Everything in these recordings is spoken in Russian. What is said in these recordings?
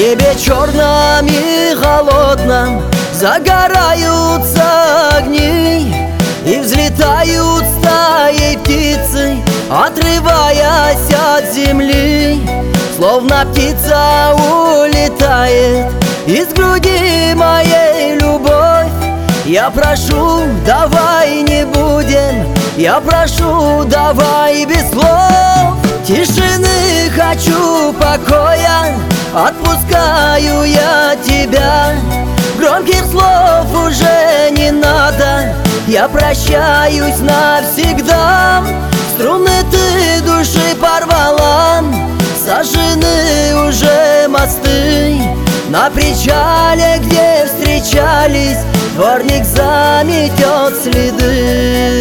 небе черном и холодном загораются огни, и взлетают стаи птицы, отрываясь от земли. Словно птица улетает из груди моей любовь. Я прошу, давай не будем, я прошу, давай без слов. Тишины хочу, покоя, отпускаю я тебя. Громких слов уже не надо, я прощаюсь навсегда. Струны ты души порвала, сожжены уже мосты. На причале, где встречались, дворник заметет следы.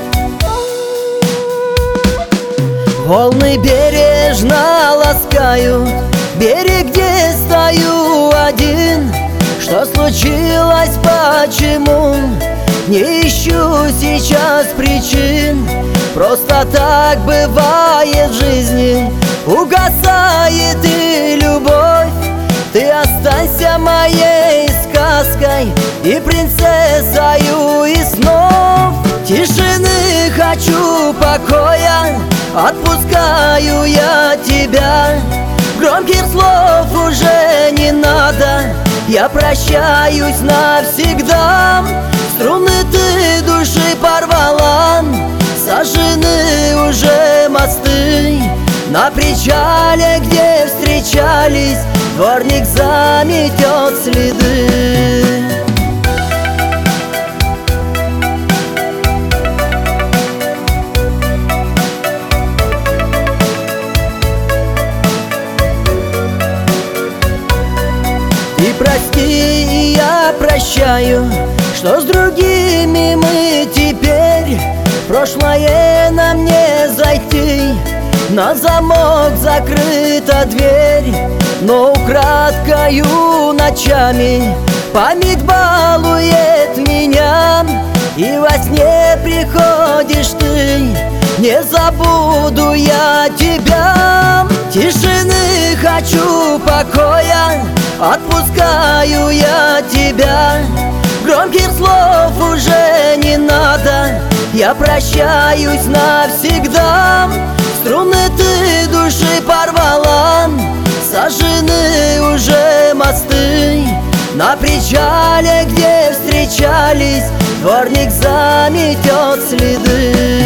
Волны бережно ласкают берег, где стою один. Что случилось, почему? Не ищу сейчас причин. Просто так бывает в жизни, угасает и любовь. Ты останься моей сказкой и принцессою из снов. Тишины хочу, покоя, отпускаю я тебя. Громких слов уже не надо, я прощаюсь навсегда. Струны ты души порвала, сожжены уже мосты. На причале, где встречались, дворник заметет следы. И прости, и я прощаю, что с другими мы теперь. Прошлое нам не зайти, на замок закрыта дверь. Но украдкою ночами память балует меня, и во сне приходишь ты, не забуду я тебя. Тишины хочу, покоя, отпускаю я тебя. Громких слов уже не надо, я прощаюсь навсегда. Струны ты души порвала, сожжены уже мосты. На причале, где встречались, дворник заметет следы.